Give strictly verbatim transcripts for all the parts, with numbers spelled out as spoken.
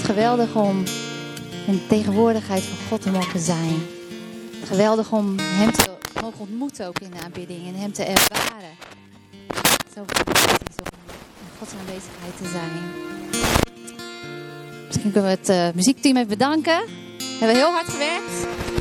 geweldig om in de tegenwoordigheid van God te mogen zijn. Geweldig om hem te mogen ontmoeten ook in de aanbidding en hem te ervaren. Zo fantastisch om in Gods aanwezigheid te zijn. Misschien kunnen we het uh, muziekteam even bedanken. We hebben heel hard gewerkt.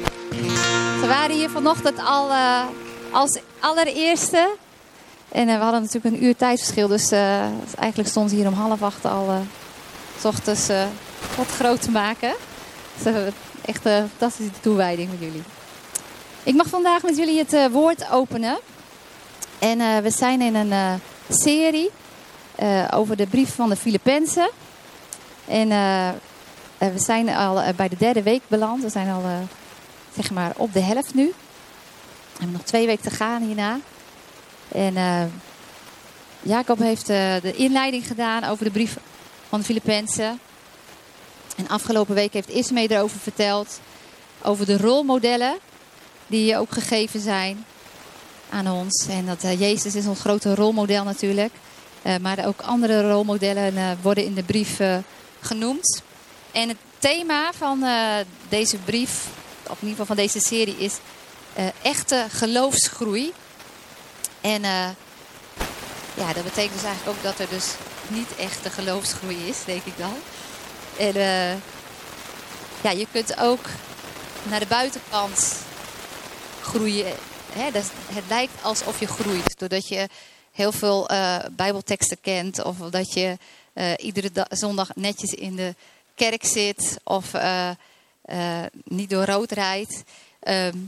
Ze waren hier vanochtend al uh, als allereerste. En uh, we hadden natuurlijk een uur tijdverschil. Dus uh, eigenlijk stond ze hier om half acht al uh, 's ochtends uh, wat groot te maken. Dus uh, echt een fantastische toewijding met jullie. Ik mag vandaag met jullie het uh, woord openen. En uh, we zijn in een uh, serie uh, over de brief van de Filippenzen. En uh, uh, we zijn al uh, bij de derde week beland. We zijn al uh, zeg maar op de helft nu. We hebben nog twee weken te gaan hierna. En uh, Jacob heeft uh, de inleiding gedaan over de brief van de Filippenzen. En afgelopen week heeft Ismee erover verteld. Over de rolmodellen die ook gegeven zijn aan ons. En dat uh, Jezus is ons grote rolmodel natuurlijk. Uh, maar ook andere rolmodellen uh, worden in de brief uh, genoemd. En het thema van uh, deze brief, of in ieder geval van deze serie, is uh, echte geloofsgroei. En uh, ja, dat betekent dus eigenlijk ook dat er dus niet echte geloofsgroei is, denk ik dan. En uh, ja, je kunt ook naar de buitenkant groeien. Hè? Dat, het lijkt alsof je groeit, doordat je heel veel uh, bijbelteksten kent. Of dat je uh, iedere da- zondag netjes in de kerk zit. Of uh, uh, niet door rood rijdt. Um,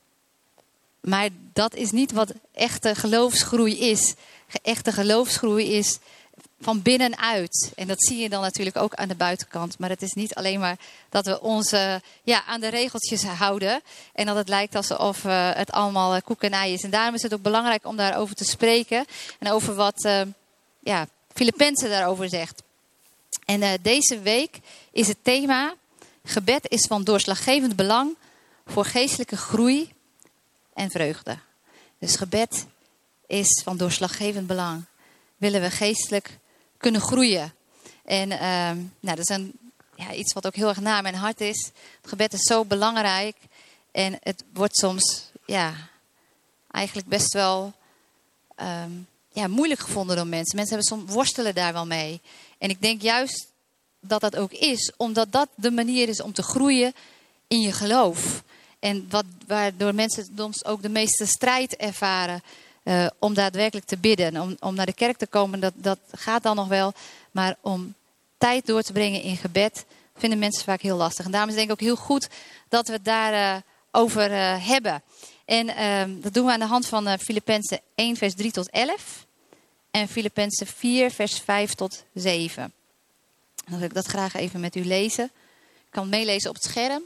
maar dat is niet wat echte geloofsgroei is. Echte geloofsgroei is van binnenuit. En dat zie je dan natuurlijk ook aan de buitenkant. Maar het is niet alleen maar dat we ons uh, ja, aan de regeltjes houden. En dat het lijkt alsof uh, het allemaal uh, koek en ei is. En daarom is het ook belangrijk om daarover te spreken. En over wat uh, ja, Filippenzen daarover zegt. En uh, deze week is het thema: gebed is van doorslaggevend belang voor geestelijke groei en vreugde. Dus gebed is van doorslaggevend belang. Willen we geestelijk kunnen groeien. En uh, nou, dat is een, ja, iets wat ook heel erg na mijn hart is. Het gebed is zo belangrijk. En het wordt soms ja, eigenlijk best wel um, ja, moeilijk gevonden door mensen. Mensen hebben soms worstelen daar wel mee. En ik denk juist dat dat ook is. Omdat dat de manier is om te groeien in je geloof. En wat, waardoor mensen soms ook de meeste strijd ervaren. Uh, om daadwerkelijk te bidden. Om, om naar de kerk te komen, dat, dat gaat dan nog wel. Maar om tijd door te brengen in gebed, vinden mensen vaak heel lastig. En daarom is het denk ik ook heel goed dat we het daarover uh, over, uh, hebben. En uh, dat doen we aan de hand van uh, Filippenzen één vers drie tot elf. En Filippenzen vier vers vijf tot zeven. Dan wil ik dat graag even met u lezen. Ik kan het meelezen op het scherm.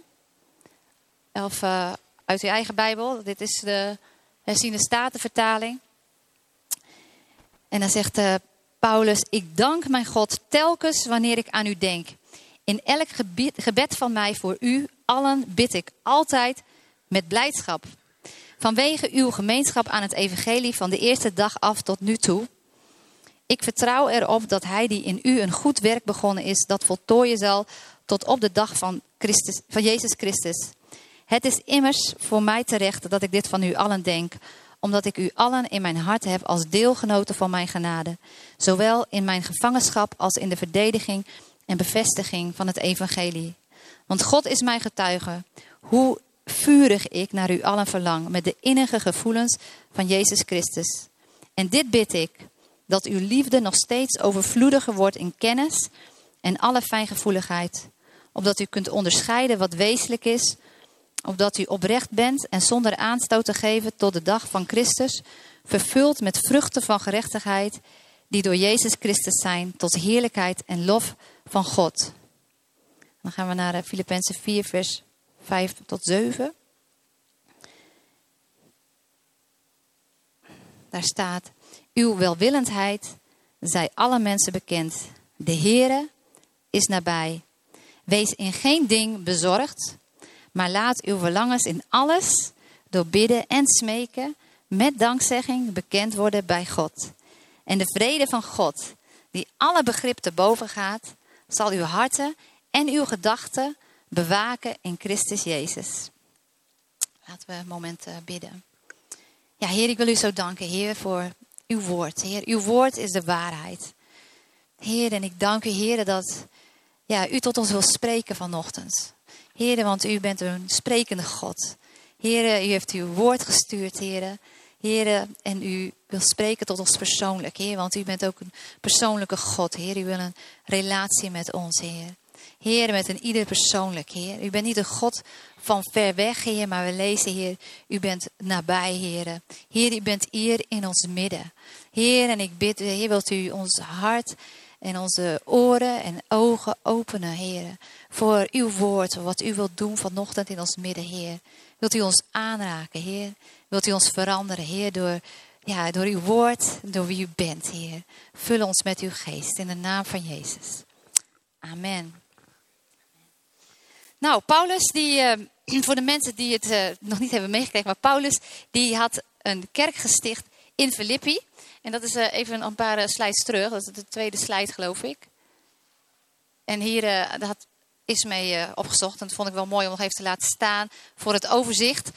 Of uh, uit uw eigen Bijbel. Dit is de herziene statenvertaling. En dan zegt uh, Paulus: ik dank mijn God telkens wanneer ik aan u denk. In elk gebed, gebed van mij voor u allen bid ik altijd met blijdschap. Vanwege uw gemeenschap aan het evangelie van de eerste dag af tot nu toe. Ik vertrouw erop dat hij die in u een goed werk begonnen is, dat voltooien zal tot op de dag van, Christus, van Jezus Christus. Het is immers voor mij terecht dat ik dit van u allen denk, omdat ik u allen in mijn hart heb als deelgenoten van mijn genade. Zowel in mijn gevangenschap als in de verdediging en bevestiging van het evangelie. Want God is mijn getuige, hoe vurig ik naar u allen verlang met de innige gevoelens van Jezus Christus. En dit bid ik, dat uw liefde nog steeds overvloediger wordt in kennis en alle fijngevoeligheid. Opdat u kunt onderscheiden wat wezenlijk is, opdat u oprecht bent en zonder aanstoot te geven tot de dag van Christus, vervuld met vruchten van gerechtigheid, die door Jezus Christus zijn, tot heerlijkheid en lof van God. Dan gaan we naar Filippenzen vier vers vijf tot zeven. Daar staat: uw welwillendheid zij alle mensen bekend. De Heere is nabij. Wees in geen ding bezorgd, maar laat uw verlangens in alles door bidden en smeken met dankzegging bekend worden bij God. En de vrede van God, die alle begrip te boven gaat, zal uw harten en uw gedachten bewaken in Christus Jezus. Laten we een moment uh, bidden. Ja, Heer, ik wil u zo danken, Heer, voor uw woord. Heer, uw woord is de waarheid. Heer, en ik dank u, Heer, dat ja, u tot ons wil spreken vanochtend. Heer, want u bent een sprekende God. Heer, u heeft uw woord gestuurd, Heer. Heer, en u wil spreken tot ons persoonlijk, Heer. Want u bent ook een persoonlijke God, Heer. U wil een relatie met ons, Heer. Heer, met een ieder persoonlijk, Heer. U bent niet een God van ver weg, Heer. Maar we lezen, Heer, u bent nabij, Heer. Heer, u bent hier in ons midden. Heer, en ik bid, Heer, wilt u ons hart en onze oren en ogen openen, Heer. Voor uw woord, wat u wilt doen vanochtend in ons midden, Heer. Wilt u ons aanraken, Heer. Wilt u ons veranderen, Heer, door, ja, door uw woord, door wie u bent, Heer. Vul ons met uw geest in de naam van Jezus. Amen. Nou, Paulus, die, uh, voor de mensen die het uh, nog niet hebben meegekregen, maar Paulus, die had een kerk gesticht in Filippi. En dat is uh, even een paar uh, slides terug. Dat is de tweede slide, geloof ik. En hier uh, dat is mee uh, opgezocht. En dat vond ik wel mooi om nog even te laten staan voor het overzicht.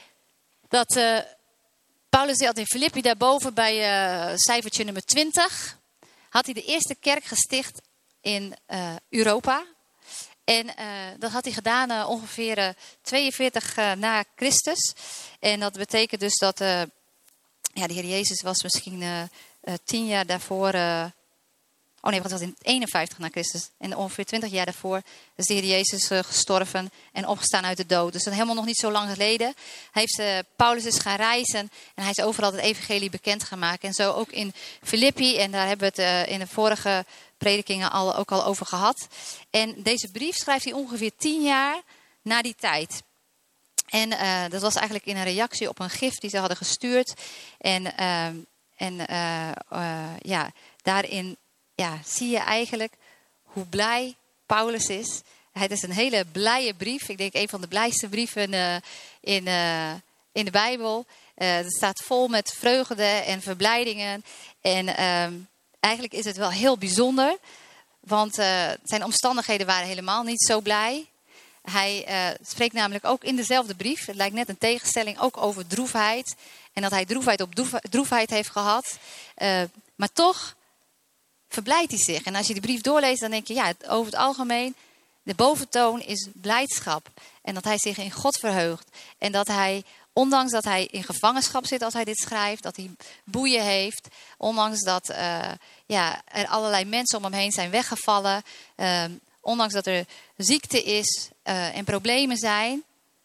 Dat uh, Paulus die had in Filippi daarboven bij uh, cijfertje nummer twintig. Had hij de eerste kerk gesticht in uh, Europa. En uh, dat had hij gedaan uh, ongeveer uh, tweeënveertig uh, na Christus. En dat betekent dus dat uh, ja, de Heer Jezus was misschien uh, uh, tien jaar daarvoor... Uh, oh nee, wat was in eenenvijftig na Christus. En ongeveer twintig jaar daarvoor is de Heer Jezus uh, gestorven en opgestaan uit de dood. Dus dat is helemaal nog niet zo lang geleden. Hij heeft, uh, Paulus is gaan reizen en hij is overal het evangelie bekendgemaakt. En zo ook in Filippi. En daar hebben we het uh, in de vorige predikingen al, ook al over gehad. En deze brief schrijft hij ongeveer tien jaar na die tijd. En uh, dat was eigenlijk in een reactie op een gift die ze hadden gestuurd. En, uh, en uh, uh, ja, daarin ja, zie je eigenlijk hoe blij Paulus is. Het is een hele blije brief. Ik denk een van de blijste brieven uh, in, uh, in de Bijbel. Uh, het staat vol met vreugde en verblijdingen. En uh, eigenlijk is het wel heel bijzonder. Want uh, zijn omstandigheden waren helemaal niet zo blij. Hij uh, spreekt namelijk ook in dezelfde brief. Het lijkt net een tegenstelling ook over droefheid. En dat hij droefheid op droef, droefheid heeft gehad. Uh, maar toch verblijdt hij zich. En als je die brief doorleest, dan denk je, ja, over het algemeen, de boventoon is blijdschap. En dat hij zich in God verheugt. En dat hij, ondanks dat hij in gevangenschap zit als hij dit schrijft, dat hij boeien heeft, ondanks dat uh, ja, er allerlei mensen om hem heen zijn weggevallen, uh, ondanks dat er ziekte is uh, en problemen zijn,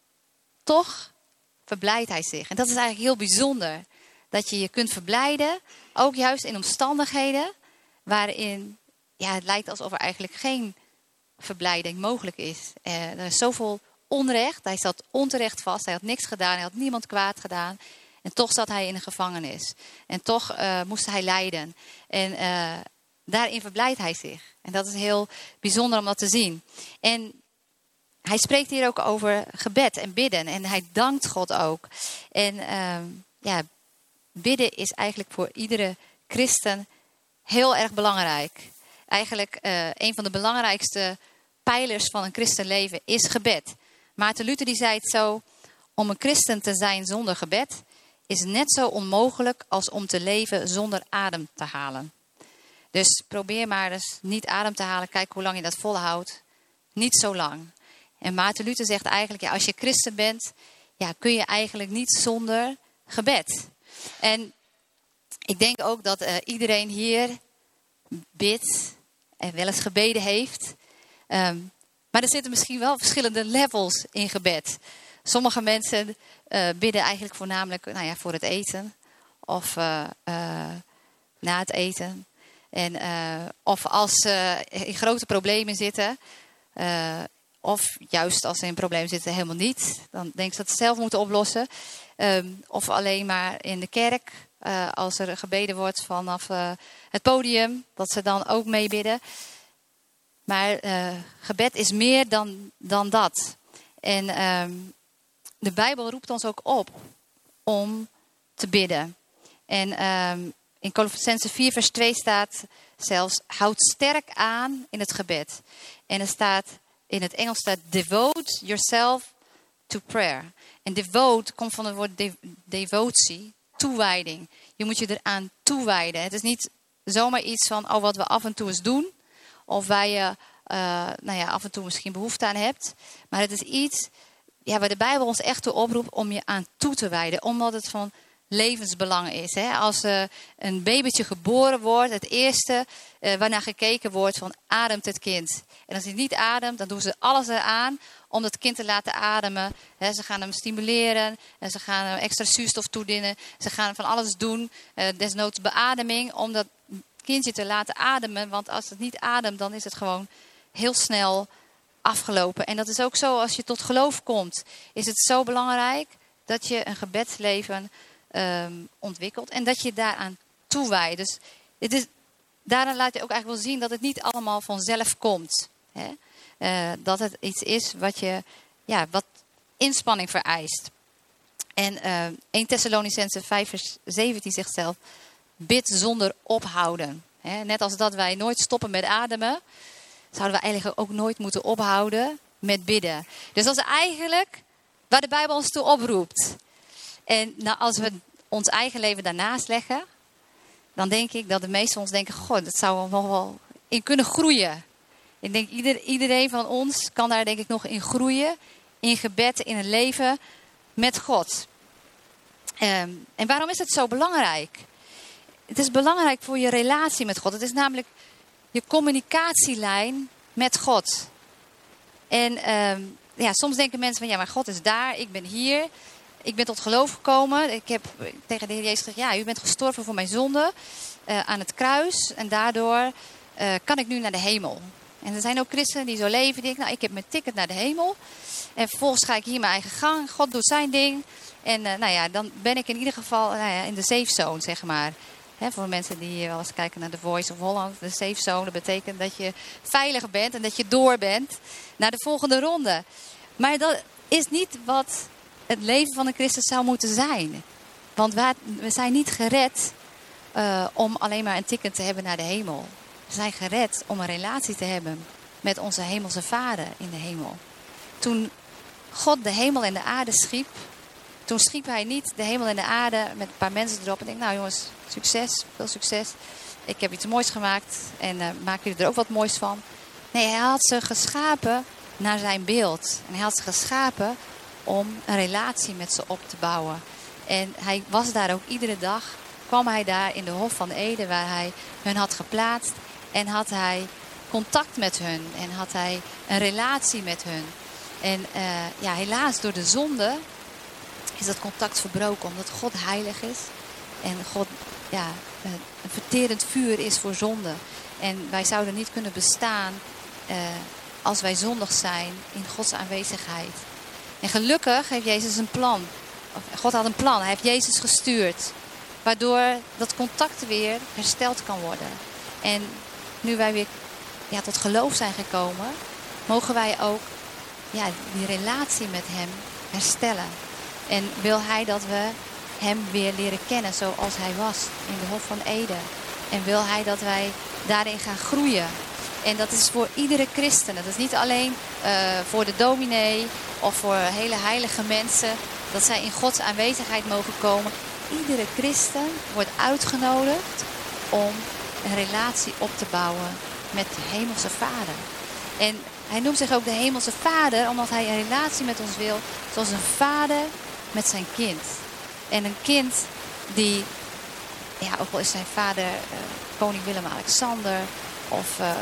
toch verblijdt hij zich. En dat is eigenlijk heel bijzonder. Dat je je kunt verblijden, ook juist in omstandigheden waarin ja, het lijkt alsof er eigenlijk geen verblijding mogelijk is. Uh, er is zoveel onrecht. Hij zat onterecht vast. Hij had niks gedaan. Hij had niemand kwaad gedaan. En toch zat hij in een gevangenis. En toch uh, moest hij lijden. En uh, daarin verblijdt hij zich. En dat is heel bijzonder om dat te zien. En hij spreekt hier ook over gebed en bidden. En hij dankt God ook. En uh, ja, bidden is eigenlijk voor iedere christen heel erg belangrijk. Eigenlijk uh, een van de belangrijkste pijlers van een christenleven is gebed. Maarten Luther die zei het zo: om een christen te zijn zonder gebed is net zo onmogelijk als om te leven zonder adem te halen. Dus probeer maar eens niet adem te halen. Kijk hoe lang je dat volhoudt. Niet zo lang. En Maarten Luther zegt eigenlijk, ja, als je christen bent, ja, kun je eigenlijk niet zonder gebed. En ik denk ook dat uh, iedereen hier bidt en wel eens gebeden heeft. Um, maar er zitten misschien wel verschillende levels in gebed. Sommige mensen uh, bidden eigenlijk voornamelijk nou ja, voor het eten. Of uh, uh, na het eten. En, uh, of als ze in grote problemen zitten. Uh, of juist als ze in problemen zitten helemaal niet. Dan denken ze dat ze het zelf moeten oplossen. Um, of alleen maar in de kerk. Uh, als er gebeden wordt vanaf uh, het podium. Dat ze dan ook meebidden. Maar uh, gebed is meer dan, dan dat. En um, de Bijbel roept ons ook op om te bidden. En um, in Kolossenzen vier vers twee staat zelfs: houd sterk aan in het gebed. En er staat: in het Engels staat devote yourself to prayer. En devote komt van het woord de- devotie, toewijding. Je moet je eraan toewijden. Het is niet zomaar iets van, oh, wat we af en toe eens doen. Of waar je uh, nou ja, af en toe misschien behoefte aan hebt. Maar het is iets, ja, waar de Bijbel ons echt toe oproept om je aan toe te wijden. Omdat het van levensbelang is. Hè? Als uh, een babytje geboren wordt, het eerste uh, waarnaar gekeken wordt van, ademt het kind? En als hij niet ademt, dan doen ze alles eraan om dat kind te laten ademen. He, ze gaan hem stimuleren. En ze gaan hem extra zuurstof toedienen. Ze gaan van alles doen. Uh, desnoods beademing. Om dat kindje te laten ademen. Want als het niet ademt, dan is het gewoon heel snel afgelopen. En dat is ook zo als je tot geloof komt. Is het zo belangrijk dat je een gebedsleven um, ontwikkelt. En dat je daaraan toewijdt. Dus het is, daaraan laat je ook eigenlijk wel zien dat het niet allemaal vanzelf komt. Hè? Uh, dat het iets is wat je, ja, wat inspanning vereist. En uh, eerste Thessalonicenzen vijf vers zeventien zegt zelf, bid zonder ophouden. He, net als dat wij nooit stoppen met ademen, zouden we eigenlijk ook nooit moeten ophouden met bidden. Dus dat is eigenlijk waar de Bijbel ons toe oproept. En nou, als we ons eigen leven daarnaast leggen, dan denk ik dat de meesten ons denken, goh, dat zou er nog wel in kunnen groeien. Ik denk, ieder, iedereen van ons kan daar denk ik nog in groeien. In gebed, in een leven met God. Um, en waarom is het zo belangrijk? Het is belangrijk voor je relatie met God. Het is namelijk je communicatielijn met God. En um, ja, soms denken mensen van, ja, maar God is daar, ik ben hier. Ik ben tot geloof gekomen. Ik heb tegen de Heer Jezus gezegd, ja, u bent gestorven voor mijn zonde uh, aan het kruis. En daardoor uh, kan ik nu naar de hemel. En er zijn ook christenen die zo leven. Die denken, nou, ik heb mijn ticket naar de hemel. En vervolgens ga ik hier mijn eigen gang. God doet zijn ding. En uh, nou ja, dan ben ik in ieder geval nou ja, in de safe zone, zeg maar. Hè, voor mensen die wel eens kijken naar The Voice of Holland. De safe zone, dat betekent dat je veilig bent. En dat je door bent naar de volgende ronde. Maar dat is niet wat het leven van een christen zou moeten zijn. Want we zijn niet gered uh, om alleen maar een ticket te hebben naar de hemel. We zijn gered om een relatie te hebben met onze hemelse Vader in de hemel. Toen God de hemel en de aarde schiep, toen schiep hij niet de hemel en de aarde met een paar mensen erop. En denk, nou jongens, succes, veel succes. Ik heb iets moois gemaakt en uh, maken jullie er ook wat moois van. Nee, hij had ze geschapen naar zijn beeld. En hij had ze geschapen om een relatie met ze op te bouwen. En hij was daar ook iedere dag, kwam hij daar in de Hof van Eden waar hij hun had geplaatst. En had hij contact met hun. En had hij een relatie met hun. En uh, ja, helaas door de zonde is dat contact verbroken. Omdat God heilig is. En God ja, een verterend vuur is voor zonde. En wij zouden niet kunnen bestaan uh, als wij zondig zijn in Gods aanwezigheid. En gelukkig heeft Jezus een plan. God had een plan. Hij heeft Jezus gestuurd. Waardoor dat contact weer hersteld kan worden. En nu wij weer ja, tot geloof zijn gekomen, mogen wij ook ja, die relatie met hem herstellen. En wil hij dat we hem weer leren kennen zoals hij was in de Hof van Eden. En wil hij dat wij daarin gaan groeien. En dat is voor iedere christen. Dat is niet alleen uh, voor de dominee of voor hele heilige mensen. Dat zij in Gods aanwezigheid mogen komen. Iedere christen wordt uitgenodigd om een relatie op te bouwen met de hemelse Vader. En hij noemt zich ook de hemelse Vader, omdat hij een relatie met ons wil, zoals een vader met zijn kind. En een kind die, ja, ook al is zijn vader uh, koning Willem-Alexander of uh, uh,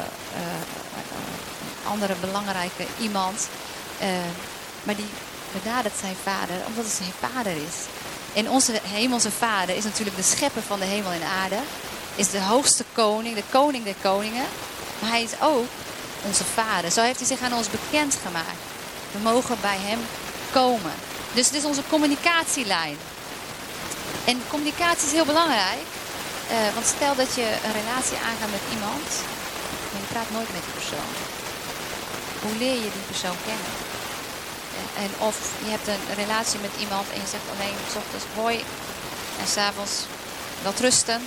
een andere belangrijke iemand, uh, maar die benadert zijn vader omdat het zijn vader is. En onze hemelse Vader is natuurlijk de schepper van de hemel en aarde. Is de hoogste koning, de koning der koningen. Maar hij is ook onze Vader. Zo heeft hij zich aan ons bekendgemaakt. We mogen bij hem komen. Dus het is onze communicatielijn. En communicatie is heel belangrijk. Uh, want stel dat je een relatie aangaat met iemand. Maar je praat nooit met die persoon. Hoe leer je die persoon kennen? En of je hebt een relatie met iemand en je zegt alleen 's ochtends hoi en 's avonds wat rusten.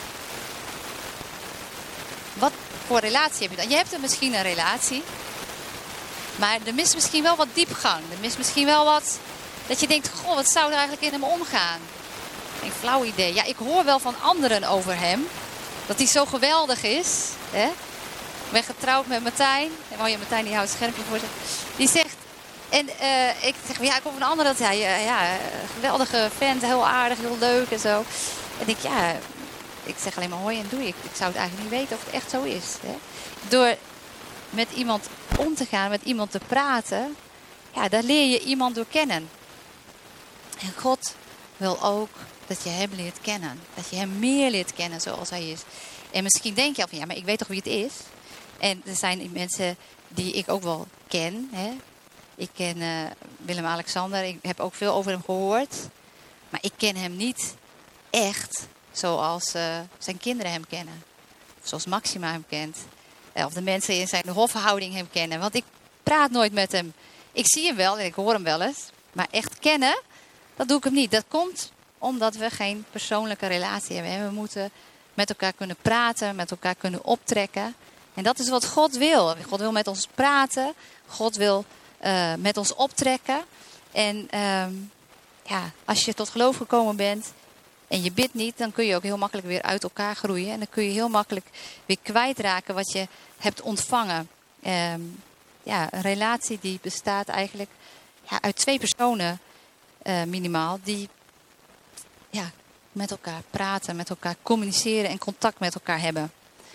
Wat voor relatie heb je dan? Je hebt er misschien een relatie. Maar er mist misschien wel wat diepgang. Er mist misschien wel wat... Dat je denkt, goh, wat zou er eigenlijk in hem omgaan? Een flauw idee. Ja, ik hoor wel van anderen over hem. Dat hij zo geweldig is. Hè? Ik ben getrouwd met Martijn. Oh ja, Martijn die houdt het schermpje voor zich. Die zegt... En uh, ik zeg, ja, ik hoor van anderen dat hij... Uh, ja, geweldige vent, heel aardig, heel leuk en zo. En ik, ja... Ik zeg alleen maar hoi en doei. Ik, ik zou het eigenlijk niet weten of het echt zo is. Hè? Door met iemand om te gaan, met iemand te praten... Ja, daar leer je iemand door kennen. En God wil ook dat je hem leert kennen. Dat je hem meer leert kennen zoals hij is. En misschien denk je al van, ja, maar ik weet toch wie het is? En er zijn mensen die ik ook wel ken. Hè? Ik ken uh, Willem-Alexander. Ik heb ook veel over hem gehoord. Maar ik ken hem niet echt zoals uh, zijn kinderen hem kennen. Of zoals Maxima hem kent. Uh, of de mensen in zijn hofhouding hem kennen. Want ik praat nooit met hem. Ik zie hem wel en ik hoor hem wel eens. Maar echt kennen, dat doe ik hem niet. Dat komt omdat we geen persoonlijke relatie hebben. En we moeten met elkaar kunnen praten, met elkaar kunnen optrekken. En dat is wat God wil. God wil met ons praten. God wil uh, met ons optrekken. En uh, ja, als je tot geloof gekomen bent en je bidt niet, dan kun je ook heel makkelijk weer uit elkaar groeien. En dan kun je heel makkelijk weer kwijtraken wat je hebt ontvangen. Uh, ja, een relatie die bestaat eigenlijk ja, uit twee personen uh, minimaal. Die ja, met elkaar praten, met elkaar communiceren en contact met elkaar hebben.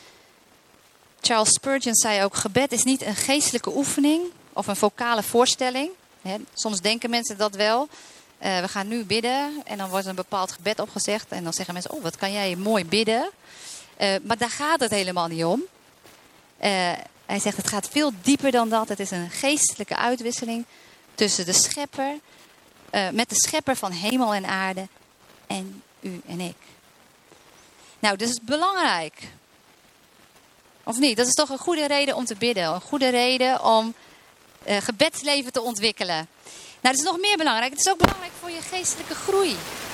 Charles Spurgeon zei ook, gebed is niet een geestelijke oefening of een vocale voorstelling. He, soms denken mensen dat wel. Uh, we gaan nu bidden en dan wordt een bepaald gebed opgezegd. En dan zeggen mensen, oh wat kan jij mooi bidden. Uh, maar daar gaat het helemaal niet om. Uh, hij zegt, het gaat veel dieper dan dat. Het is een geestelijke uitwisseling tussen de schepper, uh, met de schepper van hemel en aarde en u en ik. Nou, dus het is belangrijk. Of niet? Dat is toch een goede reden om te bidden. Een goede reden om uh, gebedsleven te ontwikkelen. Nou, dat is nog meer belangrijk. Het is ook belangrijk voor je geestelijke groei.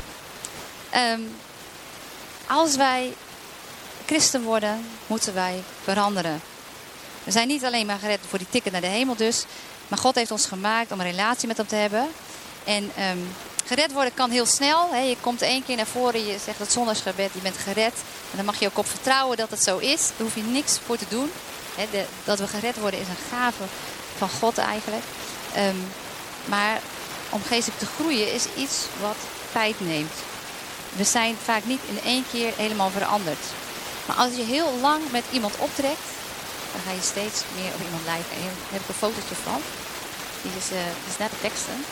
Um, als wij christen worden, moeten wij veranderen. We zijn niet alleen maar gered voor die ticket naar de hemel dus. Maar God heeft ons gemaakt om een relatie met hem te hebben. En um, gered worden kan heel snel. Hè. Je komt één keer naar voren, je zegt het zondagsgebed, je bent gered. En dan mag je ook op vertrouwen dat het zo is. Daar hoef je niks voor te doen. Hè, de, dat we gered worden is een gave van God eigenlijk. Um, maar om geestelijk te groeien is iets wat tijd neemt. We zijn vaak niet in één keer helemaal veranderd. Maar als je heel lang met iemand optrekt, dan ga je steeds meer op iemand lijken. Hier heb ik een fotootje van. Die is, uh, die is net de teksten.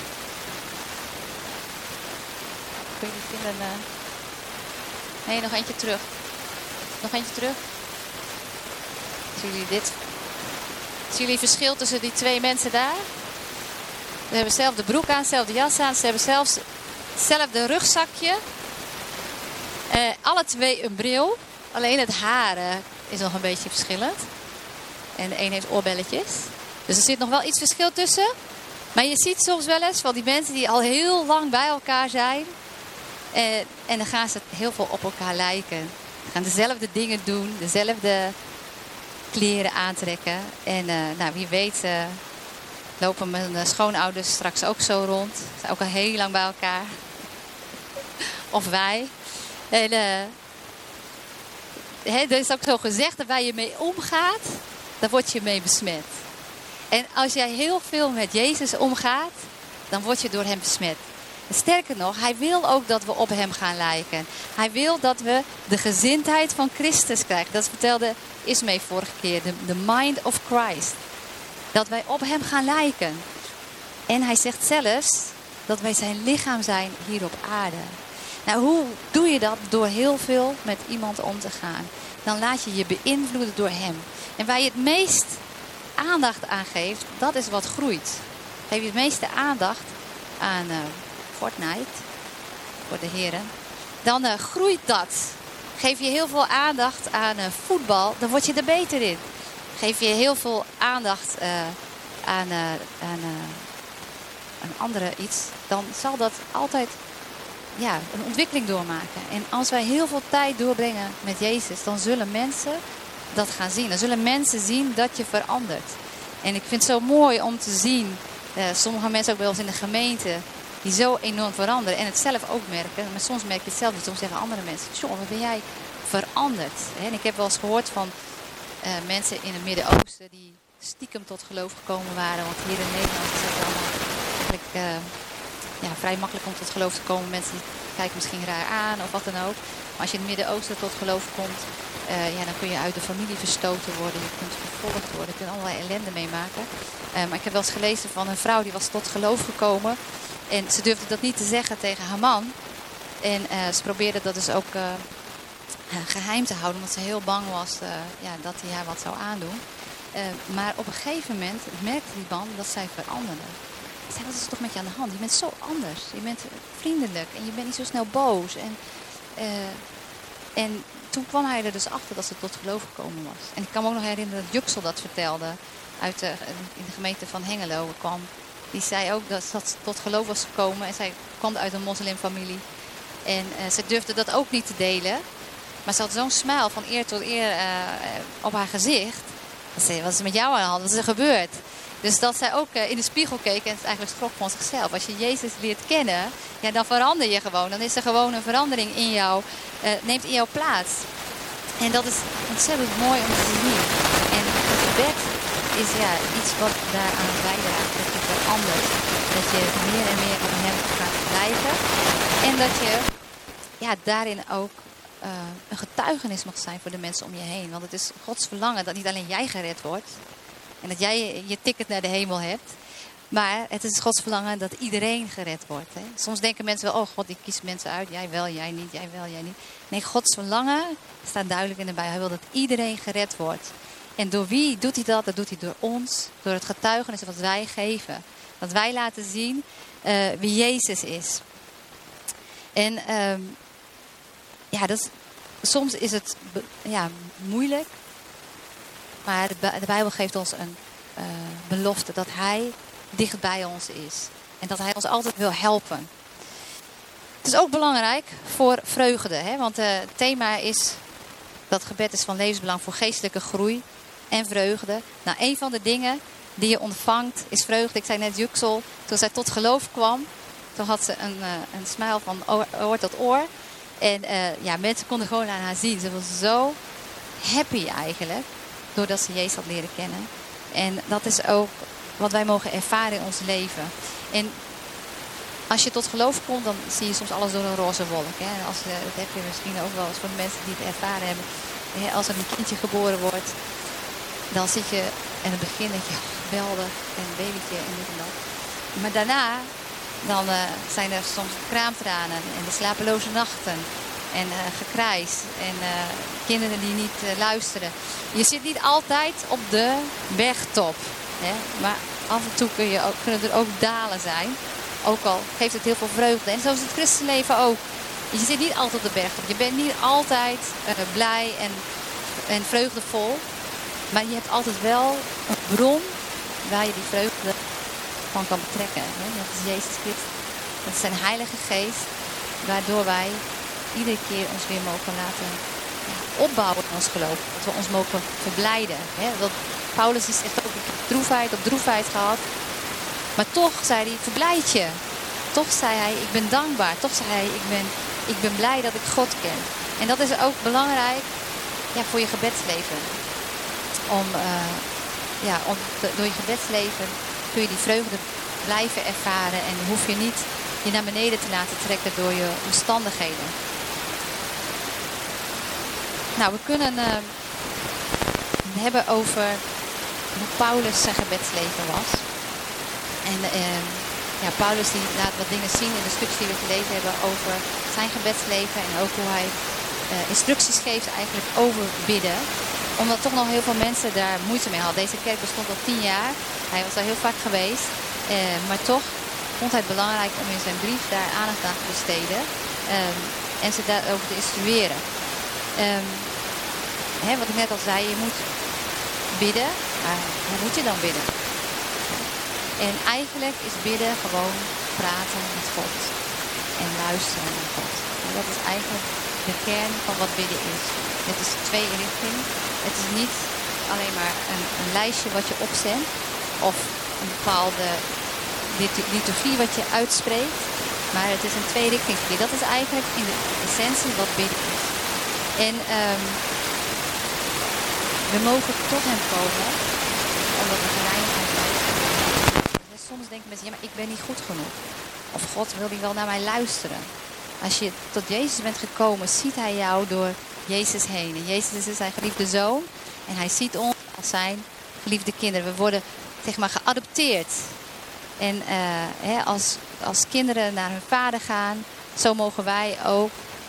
Kun je die vinden? Uh... Nee, nog eentje terug. Nog eentje terug. Zien jullie dit? Zien jullie het verschil tussen die twee mensen daar? Ze hebben dezelfde broek aan, dezelfde jas aan. Ze hebben zelfs hetzelfde rugzakje. Uh, alle twee een bril. Alleen het haar uh, is nog een beetje verschillend. En de een heeft oorbelletjes. Dus er zit nog wel iets verschil tussen. Maar je ziet soms wel eens van die mensen die al heel lang bij elkaar zijn. Uh, en dan gaan ze heel veel op elkaar lijken. Ze gaan dezelfde dingen doen. Dezelfde kleren aantrekken. En uh, nou, wie weet uh, lopen mijn schoonouders straks ook zo rond. Ze zijn ook al heel lang bij elkaar. Of wij. En... Uh, He, er is ook zo gezegd dat waar je mee omgaat, daar word je mee besmet. En als jij heel veel met Jezus omgaat, dan word je door hem besmet. En sterker nog, hij wil ook dat we op hem gaan lijken. Hij wil dat we de gezindheid van Christus krijgen. Dat vertelde Ismee vorige keer, de, de mind of Christ. Dat wij op hem gaan lijken. En hij zegt zelfs dat wij zijn lichaam zijn hier op aarde. Nou, hoe doe je dat? Door heel veel met iemand om te gaan. Dan laat je je beïnvloeden door hem. En waar je het meest aandacht aan geeft, dat is wat groeit. Geef je het meeste aandacht aan uh, Fortnite, voor de heren, dan uh, groeit dat. Geef je heel veel aandacht aan uh, voetbal, dan word je er beter in. Geef je heel veel aandacht uh, aan, uh, aan, uh, aan andere iets, dan zal dat altijd... Ja, een ontwikkeling doormaken. En als wij heel veel tijd doorbrengen met Jezus, dan zullen mensen dat gaan zien. Dan zullen mensen zien dat je verandert. En ik vind het zo mooi om te zien. Uh, sommige mensen ook wel eens in de gemeente. Die zo enorm veranderen. En het zelf ook merken. Maar soms merk je het zelf niet. Soms zeggen andere mensen. John, wat ben jij veranderd? En ik heb wel eens gehoord van uh, mensen in het Midden-Oosten. Die stiekem tot geloof gekomen waren. Want hier in Nederland is het allemaal eigenlijk uh, ja, vrij makkelijk om tot geloof te komen. Mensen die kijken misschien raar aan of wat dan ook. Maar als je in het Midden-Oosten tot geloof komt. Uh, ja, dan kun je uit de familie verstoten worden. Je kunt vervolgd worden. Je kunt allerlei ellende meemaken. Uh, maar ik heb wel eens gelezen van een vrouw die was tot geloof gekomen. En ze durfde dat niet te zeggen tegen haar man. En uh, ze probeerde dat dus ook uh, geheim te houden. Omdat ze heel bang was uh, ja, dat hij haar wat zou aandoen. Uh, maar op een gegeven moment merkte die man dat zij veranderde. Hij zei, wat is er toch met je aan de hand? Je bent zo anders. Je bent vriendelijk en je bent niet zo snel boos. En, uh, en toen kwam hij er dus achter dat ze tot geloof gekomen was. En ik kan me ook nog herinneren dat Juksel dat vertelde. Uit de, in de gemeente van Hengelo kwam. Die zei ook dat ze tot geloof was gekomen. En zij kwam uit een moslimfamilie. En uh, ze durfde dat ook niet te delen. Maar ze had zo'n smile van eer tot eer uh, op haar gezicht. Ze zei, wat is er met jou aan de hand? Wat is er gebeurd? Dus dat zij ook uh, in de spiegel keek en het eigenlijk schrok van zichzelf. Als je Jezus leert kennen, ja, dan verander je gewoon. Dan is er gewoon een verandering in jou, uh, neemt in jou plaats. En dat is ontzettend mooi om te zien. En het gebed is ja, iets wat daaraan bijdraagt. Dat je verandert. Dat je meer en meer van hem gaat blijven. En dat je ja, daarin ook uh, een getuigenis mag zijn voor de mensen om je heen. Want het is Gods verlangen dat niet alleen jij gered wordt. En dat jij je ticket naar de hemel hebt. Maar het is Gods verlangen dat iedereen gered wordt. Hè? Soms denken mensen wel, oh God, die kiest mensen uit. Jij wel, jij niet, jij wel, jij niet. Nee, Gods verlangen staat duidelijk in de Bijbel. Hij wil dat iedereen gered wordt. En door wie doet hij dat? Dat doet hij door ons. Door het getuigenis wat wij geven. Dat wij laten zien uh, wie Jezus is. En uh, ja, dat is, soms is het ja, moeilijk. Maar de Bijbel geeft ons een uh, belofte dat hij dicht bij ons is. En dat hij ons altijd wil helpen. Het is ook belangrijk voor vreugde. Hè? Want uh, het thema is dat gebed is van levensbelang voor geestelijke groei en vreugde. Nou, een van de dingen die je ontvangt is vreugde. Ik zei net Juksel, toen zij tot geloof kwam. Toen had ze een, uh, een smile van oor, oor tot oor. En uh, ja, mensen konden gewoon aan haar zien. Ze was zo happy eigenlijk. Doordat ze Jezus had leren kennen. En dat is ook wat wij mogen ervaren in ons leven. En als je tot geloof komt, dan zie je soms alles door een roze wolk. Hè? En als, dat heb je misschien ook wel eens voor de mensen die het ervaren hebben. Als er een kindje geboren wordt, dan zit je in het begin denk je, oh, geweldig, en een babytje en dit en dat. Maar daarna, dan uh, zijn er soms kraamtranen en de slapeloze nachten. En uh, gekrijs. En uh, kinderen die niet uh, luisteren. Je zit niet altijd op de bergtop. Hè? Maar af en toe kun je ook, kunnen er ook dalen zijn. Ook al geeft het heel veel vreugde. En zo is het christenleven ook. Je zit niet altijd op de bergtop. Je bent niet altijd uh, blij en, en vreugdevol. Maar je hebt altijd wel een bron waar je die vreugde van kan betrekken. Hè? Dat is Jezus Christus. Dat is zijn Heilige Geest. Waardoor wij iedere keer ons weer mogen laten ja, opbouwen in ons geloof. Dat we ons mogen verblijden. Hè? Dat Paulus is echt ook droefheid op droefheid gehad. Maar toch zei hij, verblijd je. Toch zei hij, ik ben dankbaar. Toch zei hij, ik ben, ik ben blij dat ik God ken. En dat is ook belangrijk ja, voor je gebedsleven. Om, uh, ja, om te, door je gebedsleven kun je die vreugde blijven ervaren. En hoef je niet je naar beneden te laten trekken door je omstandigheden. Nou, we kunnen uh, hebben over hoe Paulus zijn gebedsleven was. En uh, ja, Paulus die laat wat dingen zien in de stukjes die we gelezen hebben over zijn gebedsleven. En ook hoe hij uh, instructies geeft eigenlijk over bidden. Omdat toch nog heel veel mensen daar moeite mee hadden. Deze kerk bestond al tien jaar. Hij was daar heel vaak geweest. Uh, maar toch vond hij het belangrijk om in zijn brief daar aandacht aan te besteden. Um, en ze daarover te instrueren. Um, hè, wat ik net al zei, je moet bidden. Maar hoe moet je dan bidden? En eigenlijk is bidden gewoon praten met God. En luisteren naar God. En dat is eigenlijk de kern van wat bidden is. Het is twee richting. Het is niet alleen maar een, een lijstje wat je opzendt. of een bepaalde liturgie wat je uitspreekt. Maar het is een tweerichtingsgebed. Dat is eigenlijk in de essentie wat bidden is. En um, we mogen tot hem komen, omdat we gereinigd zijn. Soms denken mensen, ja, maar ik ben niet goed genoeg. Of God wil die wel naar mij luisteren. Als je tot Jezus bent gekomen, ziet hij jou door Jezus heen. En Jezus is zijn geliefde zoon. En hij ziet ons als zijn geliefde kinderen. We worden, zeg maar, geadopteerd. En uh, hè, als, als kinderen naar hun vader gaan, zo mogen wij ook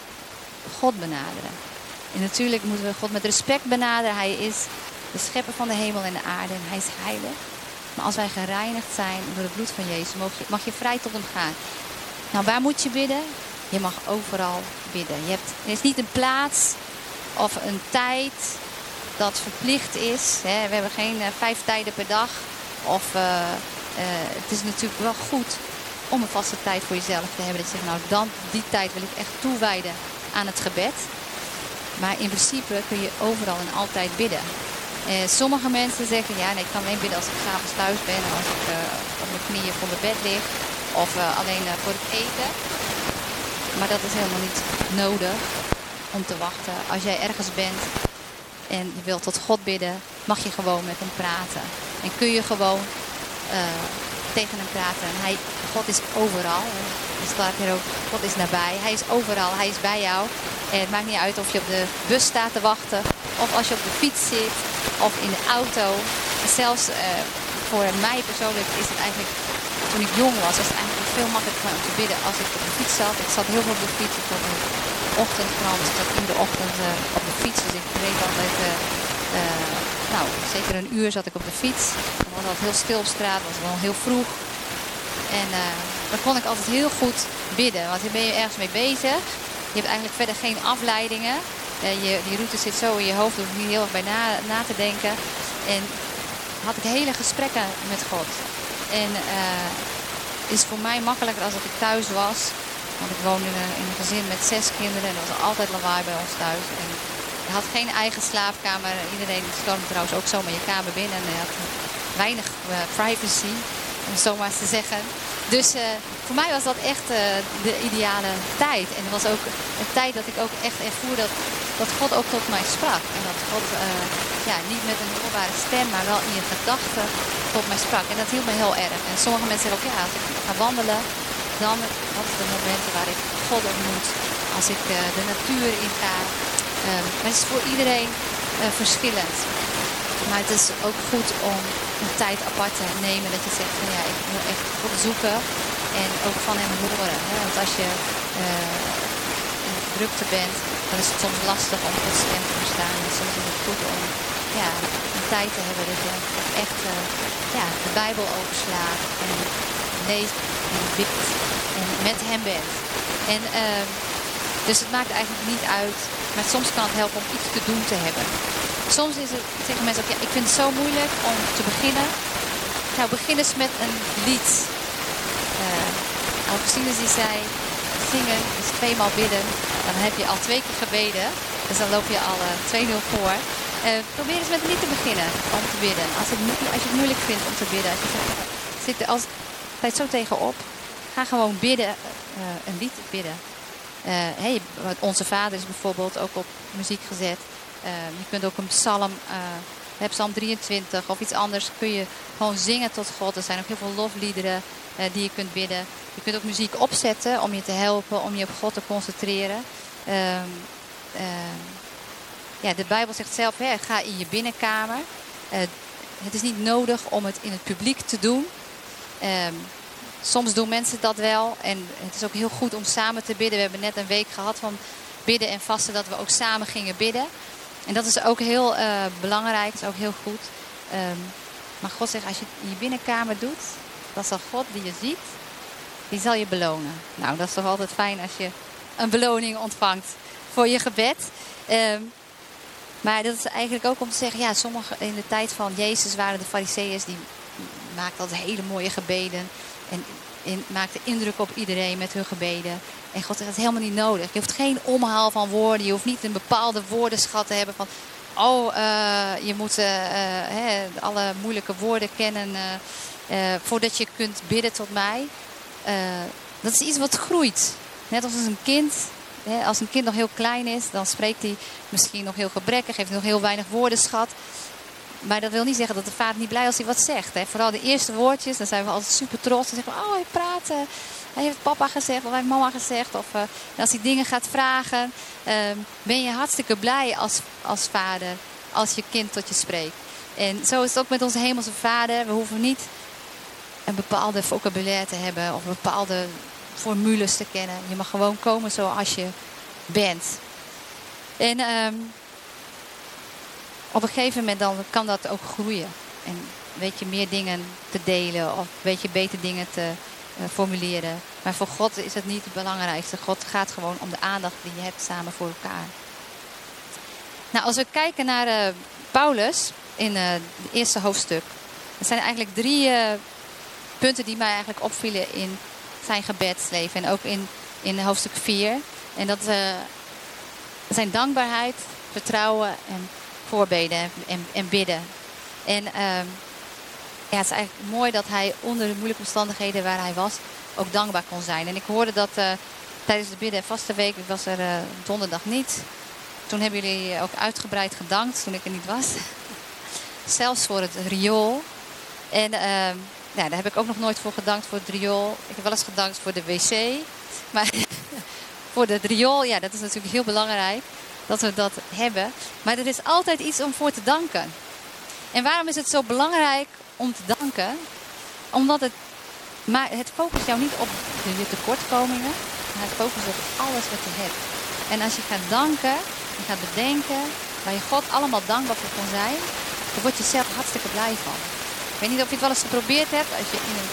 God benaderen. En natuurlijk moeten we God met respect benaderen. Hij is de schepper van de hemel en de aarde en hij is heilig. Maar als wij gereinigd zijn door het bloed van Jezus, mag je, mag je vrij tot hem gaan. Nou, waar moet je bidden? Je mag overal bidden. Je hebt, er is niet een plaats of een tijd dat verplicht is. Hè. We hebben geen uh, vijf tijden per dag. Of uh, uh, het is natuurlijk wel goed om een vaste tijd voor jezelf te hebben. Dat je zegt, nou dan, die tijd wil ik echt toewijden aan het gebed. Maar in principe kun je overal en altijd bidden. Uh, sommige mensen zeggen, ja, nee, ik kan alleen bidden als ik 's avonds thuis ben. Als ik uh, op mijn knieën voor mijn bed lig. Of uh, alleen uh, voor het eten. Maar dat is helemaal niet nodig om te wachten. Als jij ergens bent en je wilt tot God bidden, mag je gewoon met hem praten. En kun je gewoon uh, tegen hem praten. En hij, God is overal. Er staat hier ook, God is nabij. Hij is overal, hij is bij jou. En het maakt niet uit of je op de bus staat te wachten. Of als je op de fiets zit. Of in de auto. En zelfs uh, voor mij persoonlijk is het eigenlijk, toen ik jong was, was het eigenlijk veel makkelijker om te bidden als ik op de fiets zat. Ik zat heel veel op de fiets. Ik zat in de ochtend, vooral ik zat in de ochtend uh, op de fiets. Dus ik reed altijd, uh, uh, nou zeker een uur zat ik op de fiets. Dan was het altijd heel stil op straat, was het wel heel vroeg. En uh, dan kon ik altijd heel goed bidden. Want dan ben je ergens mee bezig. Je hebt eigenlijk verder geen afleidingen. Uh, je, die route zit zo in je hoofd, daar hoef je niet heel erg bij na, na te denken. En had ik hele gesprekken met God. En uh, het is voor mij makkelijker als ik thuis was. Want ik woonde in een, in een gezin met zes kinderen en er was altijd lawaai bij ons thuis. En je had geen eigen slaapkamer. Iedereen stormde trouwens ook zomaar je kamer binnen. En je had weinig uh, privacy, om het zo maar eens te zeggen. Dus uh, voor mij was dat echt uh, de ideale tijd. En het was ook een tijd dat ik ook echt ervoer dat, dat God ook tot mij sprak. En dat God uh, ja, niet met een hoorbare stem, maar wel in je gedachten tot mij sprak. En dat hielp me heel erg. En sommige mensen zeggen ook, ja, als ik ga wandelen, dan had ik de momenten waar ik God ontmoet. Als ik uh, de natuur inga. Um, maar het is voor iedereen uh, verschillend. Maar het is ook goed om een tijd apart te nemen. Dat je zegt van ja, ik wil echt God zoeken. En ook van hem horen. Hè? Want als je uh, in de drukte bent, dan is het soms lastig om Gods stem te verstaan. En soms is het goed om ja, een tijd te hebben dat je echt uh, ja, de Bijbel overslaat. En leest en bidt. En met hem bent. En, uh, dus het maakt eigenlijk niet uit. Maar soms kan het helpen om iets te doen te hebben. Soms is het, zeggen mensen ook, ja, ik vind het zo moeilijk om te beginnen. Nou, begin eens met een lied. Uh, Augustinus die zei, zingen is tweemaal bidden. Dan heb je al twee keer gebeden. Dus dan loop je al uh, twee nul voor. Uh, probeer eens met een lied te beginnen om te bidden. Als, het, als je het moeilijk vindt om te bidden. Als je zit er altijd zo tegenop. Ga gewoon bidden. Uh, een lied bidden. Uh, hey, Onze Vader is bijvoorbeeld ook op muziek gezet. Uh, je kunt ook een psalm, uh, psalm drieëntwintig of iets anders kun je gewoon zingen tot God. Er zijn ook heel veel lofliederen uh, die je kunt bidden. Je kunt ook muziek opzetten om je te helpen, om je op God te concentreren. Uh, uh, ja, de Bijbel zegt zelf, hè, ga in je binnenkamer. Uh, het is niet nodig om het in het publiek te doen. Uh, soms doen mensen dat wel. En het is ook heel goed om samen te bidden. We hebben net een week gehad van bidden en vasten dat we ook samen gingen bidden. En dat is ook heel uh, belangrijk, dat is ook heel goed. Um, maar God zegt, als je het in je binnenkamer doet, dan zal God die je ziet, die zal je belonen. Nou, dat is toch altijd fijn als je een beloning ontvangt voor je gebed. Um, maar dat is eigenlijk ook om te zeggen, ja, sommige in de tijd van Jezus waren de Farizeeërs, die maakten altijd hele mooie gebeden. En in, maakten indruk op iedereen met hun gebeden. En God zegt, dat is helemaal niet nodig. Je hoeft geen omhaal van woorden. Je hoeft niet een bepaalde woordenschat te hebben van oh, uh, je moet uh, uh, he, alle moeilijke woorden kennen uh, uh, voordat je kunt bidden tot mij. Uh, dat is iets wat groeit. Net als een kind. Hè, als een kind nog heel klein is, dan spreekt hij misschien nog heel gebrekkig, heeft nog heel weinig woordenschat. Maar dat wil niet zeggen dat de vader niet blij is als hij wat zegt. Hè. Vooral de eerste woordjes, dan zijn we altijd super trots. Dan zeggen we, oh, hij praat. Uh, hij heeft papa gezegd of hij heeft mama gezegd. Of uh, als hij dingen gaat vragen, uh, ben je hartstikke blij als, als vader, als je kind tot je spreekt. En zo is het ook met onze hemelse vader. We hoeven niet een bepaalde vocabulaire te hebben of bepaalde formules te kennen. Je mag gewoon komen zoals je bent. En um, op een gegeven moment dan kan dat ook groeien. En weet je meer dingen te delen of weet je beter dingen te uh, formuleren. Maar voor God is het niet het belangrijkste. God gaat gewoon om de aandacht die je hebt samen voor elkaar. Nou, als we kijken naar uh, Paulus in uh, het eerste hoofdstuk. Er zijn eigenlijk drie uh, punten die mij eigenlijk opvielen in zijn gebedsleven. En ook in, in hoofdstuk vier. En dat uh, zijn dankbaarheid, vertrouwen en voorbeden en, en bidden. En uh, ja, het is eigenlijk mooi dat hij onder de moeilijke omstandigheden waar hij was ook dankbaar kon zijn. En ik hoorde dat uh, tijdens de bidden en vaste week, ik was er uh, donderdag niet. Toen hebben jullie ook uitgebreid gedankt toen ik er niet was. Zelfs voor het riool. En uh, ja, daar heb ik ook nog nooit voor gedankt voor het riool. Ik heb wel eens gedankt voor de wc. Maar voor het riool, ja, dat is natuurlijk heel belangrijk. Dat we dat hebben. Maar er is altijd iets om voor te danken. En waarom is het zo belangrijk om te danken? Omdat het, maar het focust jou niet op de, je tekortkomingen. Maar het focust op alles wat je hebt. En als je gaat danken, je gaat bedenken waar je God allemaal dankbaar voor kan zijn. Dan word je zelf hartstikke blij van. Ik weet niet of je het wel eens geprobeerd hebt. Als je in een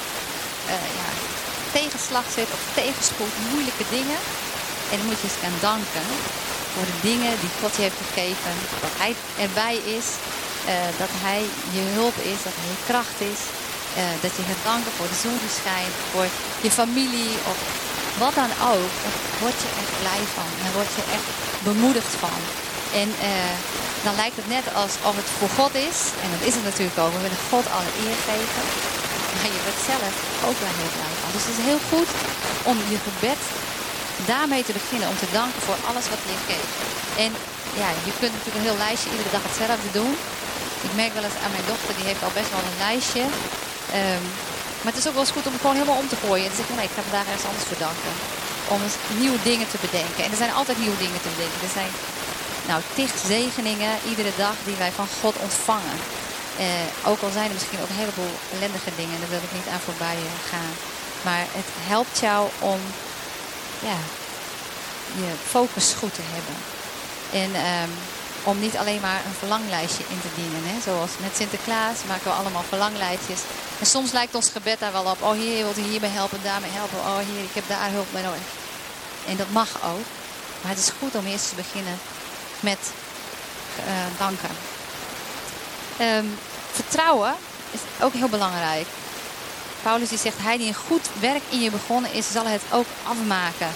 uh, ja, tegenslag zit of tegenspoed, moeilijke dingen. En dan moet je eens gaan danken voor de dingen die God je heeft gegeven. Dat hij erbij is. Uh, dat hij je hulp is. Dat hij je kracht is. Uh, dat je gaat danken voor de zon die schijnt. Voor je familie. Of wat dan ook. Daar word je echt blij van. Daar word je echt bemoedigd van. En uh, dan lijkt het net alsof het voor God is. En dat is het natuurlijk ook. We willen God alle eer geven. Maar je wordt zelf ook wel heel blij van. Dus het is heel goed om je gebed daarmee te beginnen. Om te danken voor alles wat hij je geeft. En ja, je kunt natuurlijk een heel lijstje iedere dag hetzelfde doen. Ik merk wel eens aan mijn dochter, die heeft al best wel een lijstje. Um, maar het is ook wel eens goed om het gewoon helemaal om te gooien. En te zeggen, nee, ik ga vandaag ergens anders voor danken. Om eens nieuwe dingen te bedenken. En er zijn altijd nieuwe dingen te bedenken. Er zijn nou tig zegeningen iedere dag die wij van God ontvangen. Uh, ook al zijn er misschien ook een heleboel ellendige dingen. Daar wil ik niet aan voorbij gaan. Maar het helpt jou om ja, je focus goed te hebben. En um, om niet alleen maar een verlanglijstje in te dienen. Hè? Zoals met Sinterklaas maken we allemaal verlanglijstjes. En soms lijkt ons gebed daar wel op. Oh Heer, je wilt hierbij helpen, daarmee helpen. Oh Heer, ik heb daar hulp bij nodig. En dat mag ook. Maar het is goed om eerst te beginnen met uh, danken. Um, vertrouwen is ook heel belangrijk. Paulus die zegt, hij die een goed werk in je begonnen is, zal het ook afmaken.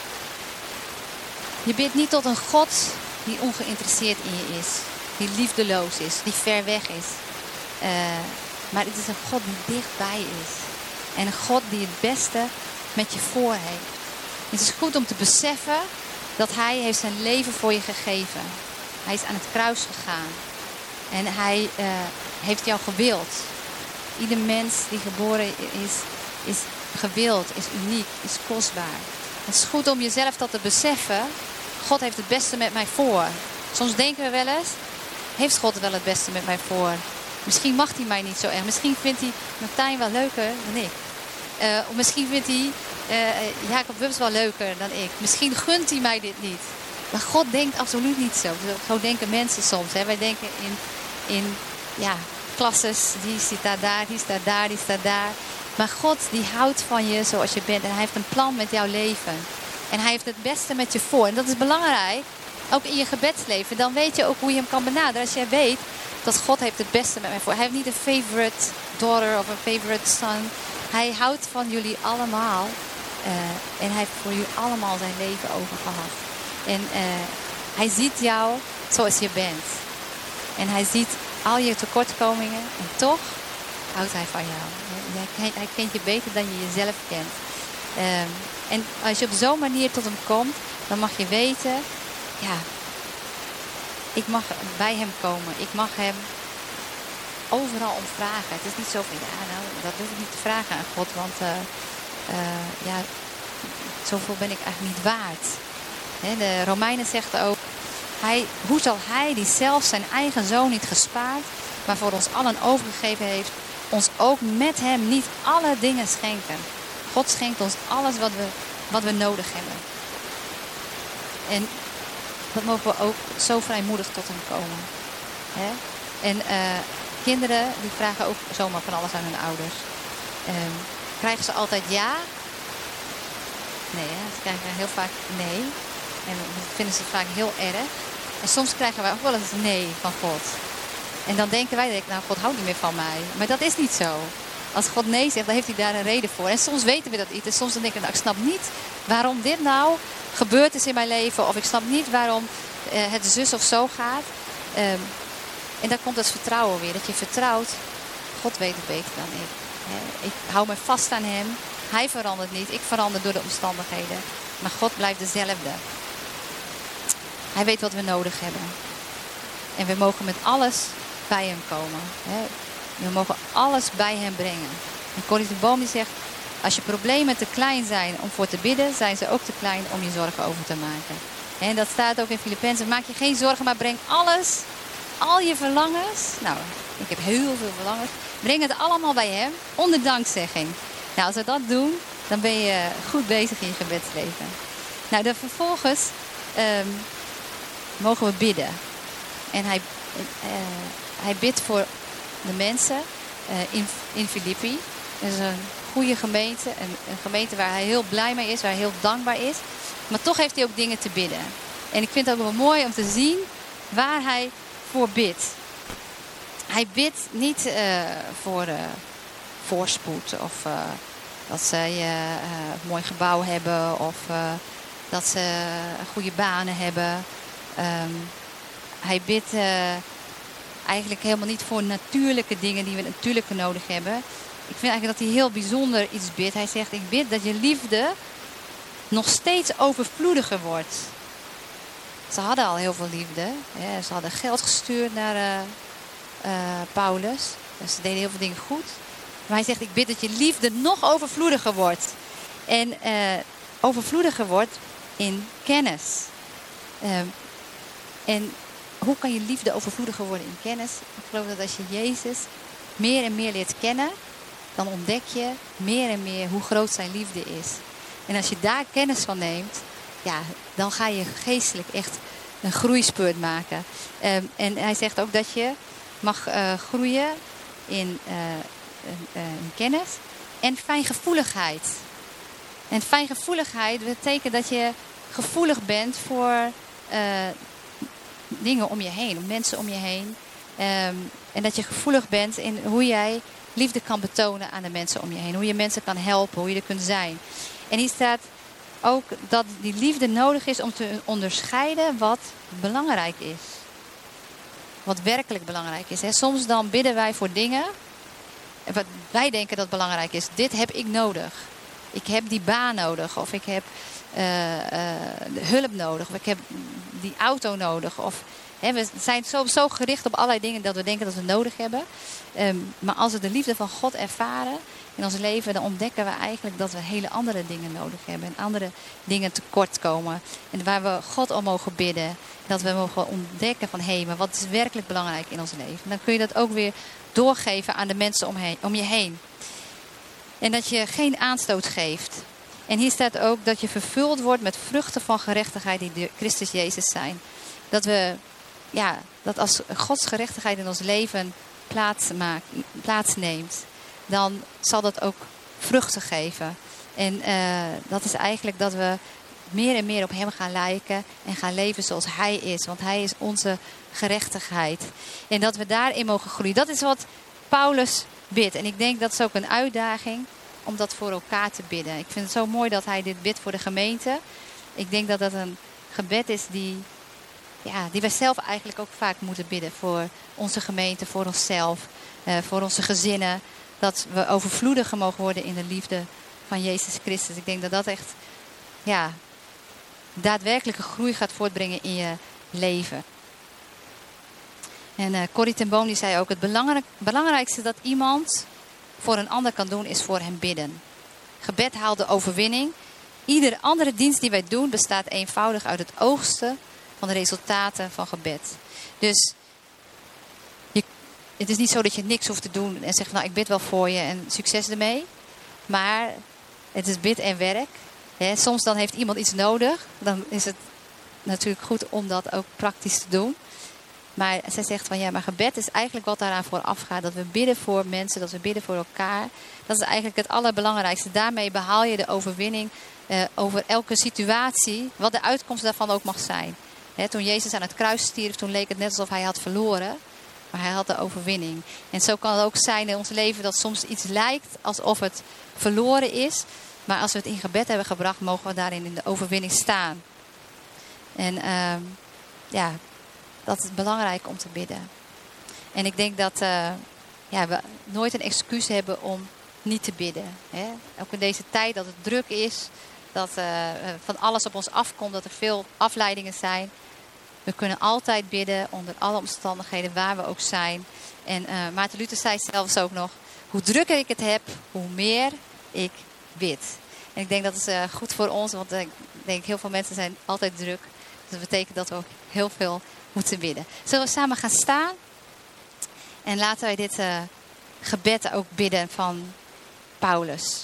Je bidt niet tot een God die ongeïnteresseerd in je is. Die liefdeloos is, die ver weg is. Uh, maar het is een God die dichtbij is. En een God die het beste met je voor heeft. Het is goed om te beseffen dat hij heeft zijn leven voor je gegeven. Hij is aan het kruis gegaan. En hij uh, heeft jou gewild. Ieder mens die geboren is, is gewild, is uniek, is kostbaar. Het is goed om jezelf dat te beseffen. God heeft het beste met mij voor. Soms denken we wel eens, heeft God wel het beste met mij voor? Misschien mag hij mij niet zo erg. Misschien vindt hij Martijn wel leuker dan ik. Uh, of misschien vindt hij uh, Jacob Wubs wel leuker dan ik. Misschien gunt hij mij dit niet. Maar God denkt absoluut niet zo. Zo denken mensen soms. Hè. Wij denken in, in ja, klasses. Die staat daar, die staat daar, die staat daar. Maar God die houdt van je zoals je bent. En hij heeft een plan met jouw leven. En hij heeft het beste met je voor. En dat is belangrijk. Ook in je gebedsleven. Dan weet je ook hoe je hem kan benaderen. Als jij weet dat God heeft het beste met mij voor. Hij heeft niet een favorite daughter of een favorite son. Hij houdt van jullie allemaal. Uh, en hij heeft voor jullie allemaal zijn leven over gehad. En uh, hij ziet jou zoals je bent. En hij ziet al je tekortkomingen en toch houdt hij van jou. Hij, hij kent je beter dan je jezelf kent. Um, en als je op zo'n manier tot hem komt, dan mag je weten, ja, ik mag bij hem komen. Ik mag hem overal om vragen. Het is niet zo van, ja, nou, dat hoef ik niet te vragen aan God, want uh, uh, ja, zoveel ben ik eigenlijk niet waard. He, de Romeinen zegt ook, hij, hoe zal hij die zelf zijn eigen zoon niet gespaard, maar voor ons allen overgegeven heeft, ons ook met hem niet alle dingen schenken. God schenkt ons alles wat we, wat we nodig hebben. En dat mogen we ook zo vrijmoedig tot hem komen. He? En uh, kinderen die vragen ook zomaar van alles aan hun ouders. Um, krijgen ze altijd ja? Nee, hè? Ze krijgen heel vaak nee. En dat vinden ze vaak heel erg. En soms krijgen wij ook wel eens nee van God. En dan denken wij, nou, God houdt niet meer van mij. Maar dat is niet zo. Als God nee zegt, dan heeft hij daar een reden voor. En soms weten we dat niet. En soms dan denken we, nou, ik snap niet waarom dit nou gebeurd is in mijn leven. Of ik snap niet waarom uh, het zus of zo gaat. Um, en dan komt het vertrouwen weer. Dat je vertrouwt, God weet het beter dan ik. He, ik hou me vast aan hem. Hij verandert niet. Ik verander door de omstandigheden. Maar God blijft dezelfde. Hij weet wat we nodig hebben. En we mogen met alles bij hem komen. He. We mogen alles bij hem brengen. En Corrie de Boom die zegt, als je problemen te klein zijn om voor te bidden, zijn ze ook te klein om je zorgen over te maken. En dat staat ook in Filippenzen. Maak je geen zorgen, maar breng alles, al je verlangens. Nou, ik heb heel veel verlangens. Breng het allemaal bij hem, onder dankzegging. Nou, als we dat doen, dan ben je goed bezig in je gebedsleven. Nou, dan vervolgens um, mogen we bidden. En hij, uh, hij bidt voor de mensen uh, in, in Filippi. Dat is een goede gemeente. Een, een gemeente waar hij heel blij mee is. Waar hij heel dankbaar is. Maar toch heeft hij ook dingen te bidden. En ik vind het ook wel mooi om te zien waar hij voor bidt. Hij bidt niet uh, voor uh, voorspoed. Of uh, dat zij uh, een mooi gebouw hebben. Of uh, dat ze uh, goede banen hebben. Um, hij bidt Uh, eigenlijk helemaal niet voor natuurlijke dingen die we natuurlijk nodig hebben. Ik vind eigenlijk dat hij heel bijzonder iets bidt. Hij zegt, ik bid dat je liefde nog steeds overvloediger wordt. Ze hadden al heel veel liefde. Hè. Ze hadden geld gestuurd naar uh, uh, Paulus. Dus ze deden heel veel dingen goed. Maar hij zegt, ik bid dat je liefde nog overvloediger wordt. En uh, overvloediger wordt in kennis. Uh, en hoe kan je liefde overvloediger worden in kennis? Ik geloof dat als je Jezus meer en meer leert kennen, dan ontdek je meer en meer hoe groot zijn liefde is. En als je daar kennis van neemt, ja, dan ga je geestelijk echt een groeispurt maken. Um, en hij zegt ook dat je mag uh, groeien in, uh, uh, in kennis en fijngevoeligheid. En fijngevoeligheid betekent dat je gevoelig bent voor Uh, dingen om je heen, om mensen om je heen. Um, en dat je gevoelig bent in hoe jij liefde kan betonen aan de mensen om je heen. Hoe je mensen kan helpen, hoe je er kunt zijn. En hier staat ook dat die liefde nodig is om te onderscheiden wat belangrijk is. Wat werkelijk belangrijk is. Hè. Soms dan bidden wij voor dingen wat wij denken dat belangrijk is. Dit heb ik nodig. Ik heb die baan nodig. Of ik heb uh, uh, de hulp nodig. Of ik heb die auto nodig. Of, hè, we zijn zo, zo gericht op allerlei dingen dat we denken dat we nodig hebben. Um, maar als we de liefde van God ervaren in ons leven, dan ontdekken we eigenlijk dat we hele andere dingen nodig hebben. En andere dingen tekort komen. En waar we God om mogen bidden. Dat we mogen ontdekken van, hé, hey, maar wat is werkelijk belangrijk in ons leven. En dan kun je dat ook weer doorgeven aan de mensen omheen, om je heen. En dat je geen aanstoot geeft. En hier staat ook dat je vervuld wordt met vruchten van gerechtigheid die door Christus Jezus zijn. Dat we, ja, dat als Gods gerechtigheid in ons leven plaats maakt, plaatsneemt, dan zal dat ook vruchten geven. En uh, dat is eigenlijk dat we meer en meer op hem gaan lijken en gaan leven zoals hij is. Want hij is onze gerechtigheid. En dat we daarin mogen groeien. Dat is wat Paulus bidt. En ik denk dat is ook een uitdaging om dat voor elkaar te bidden. Ik vind het zo mooi dat hij dit bidt voor de gemeente. Ik denk dat dat een gebed is die ja, die wij zelf eigenlijk ook vaak moeten bidden. Voor onze gemeente, voor onszelf, uh, voor onze gezinnen. Dat we overvloediger mogen worden in de liefde van Jezus Christus. Ik denk dat dat echt ja, daadwerkelijke groei gaat voortbrengen in je leven. En uh, Corrie ten Boom die zei ook, het belangrijk, belangrijkste dat iemand voor een ander kan doen is voor hem bidden. Gebed haalt de overwinning. Iedere andere dienst die wij doen bestaat eenvoudig uit het oogsten van de resultaten van gebed. Dus je, het is niet zo dat je niks hoeft te doen en zegt, nou ik bid wel voor je en succes ermee. Maar het is bid en werk. He, soms dan heeft iemand iets nodig. Dan is het natuurlijk goed om dat ook praktisch te doen. Maar zij zegt van ja, maar gebed is eigenlijk wat daaraan vooraf gaat. Dat we bidden voor mensen, dat we bidden voor elkaar. Dat is eigenlijk het allerbelangrijkste. Daarmee behaal je de overwinning uh, over elke situatie. Wat de uitkomst daarvan ook mag zijn. He, toen Jezus aan het kruis stierf, toen leek het net alsof hij had verloren. Maar hij had de overwinning. En zo kan het ook zijn in ons leven dat soms iets lijkt alsof het verloren is. Maar als we het in gebed hebben gebracht, mogen we daarin in de overwinning staan. En uh, ja, dat is belangrijk om te bidden. En ik denk dat uh, ja, we nooit een excuus hebben om niet te bidden. Hè? Ook in deze tijd dat het druk is, dat uh, van alles op ons afkomt, dat er veel afleidingen zijn. We kunnen altijd bidden onder alle omstandigheden waar we ook zijn. En uh, Maarten Luther zei zelfs ook nog, hoe drukker ik het heb, hoe meer ik bid. En ik denk dat is uh, goed voor ons, want uh, ik denk heel veel mensen zijn altijd druk. Dus dat betekent dat we ook heel veel moeten bidden. Zullen we samen gaan staan? En laten wij dit uh, gebed ook bidden van Paulus.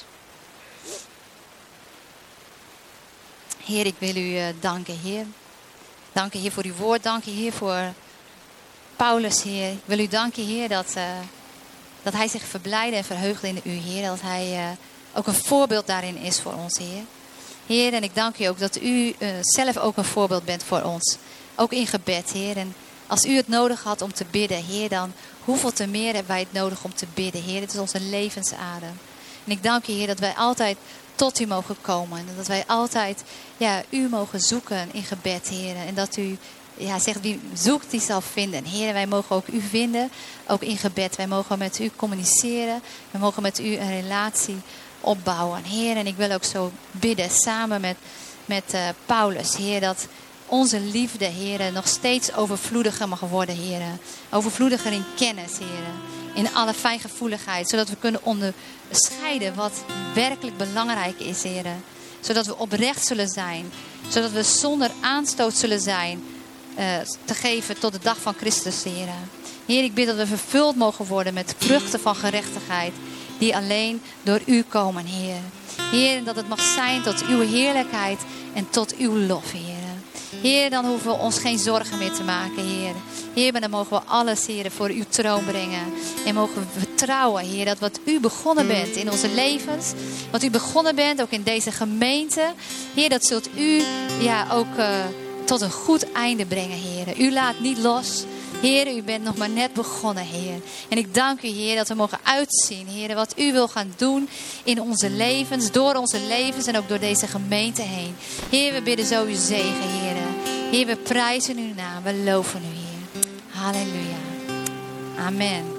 Heer, ik wil u uh, danken, Heer. Dank u, Heer, voor uw woord. Dank u, Heer, voor Paulus, Heer. Ik wil u danken, Heer, dat, uh, dat hij zich verblijde en verheugde in u, Heer. Dat hij uh, ook een voorbeeld daarin is voor ons, Heer. Heer, en ik dank u ook dat u uh, zelf ook een voorbeeld bent voor ons. Ook in gebed, Heer. En als u het nodig had om te bidden, Heer, dan hoeveel te meer hebben wij het nodig om te bidden, Heer. Het is onze levensadem. En ik dank u, Heer, dat wij altijd tot u mogen komen. En dat wij altijd ja, u mogen zoeken in gebed, Heer. En dat u ja, zegt, wie zoekt, die zal vinden. Heer, wij mogen ook u vinden, ook in gebed. Wij mogen met u communiceren. We mogen met u een relatie opbouwen. Heer, en ik wil ook zo bidden samen met, met uh, Paulus, Heer, dat onze liefde, Heer, nog steeds overvloediger mag worden, Heer. Overvloediger in kennis, Heer. In alle fijngevoeligheid, zodat we kunnen onderscheiden wat werkelijk belangrijk is, Heer. Zodat we oprecht zullen zijn. Zodat we zonder aanstoot zullen zijn uh, te geven tot de dag van Christus, Heer. Heer, ik bid dat we vervuld mogen worden met vruchten van gerechtigheid die alleen door u komen, Heer. Heer, dat het mag zijn tot uw heerlijkheid en tot uw lof, Heer. Heer, dan hoeven we ons geen zorgen meer te maken, Heer. Heer, maar dan mogen we alles, Heer, voor uw troon brengen. En mogen we vertrouwen, Heer, dat wat u begonnen bent in onze levens, wat u begonnen bent ook in deze gemeente, Heer, dat zult u ja, ook uh, tot een goed einde brengen, Heer. U laat niet los. Heer, u bent nog maar net begonnen, Heer. En ik dank u, Heer, dat we mogen uitzien, Heer, wat u wil gaan doen in onze levens, door onze levens en ook door deze gemeente heen. Heer, we bidden zo uw zegen, Heer. Heer, we prijzen uw naam, we loven u, Heer. Halleluja. Amen.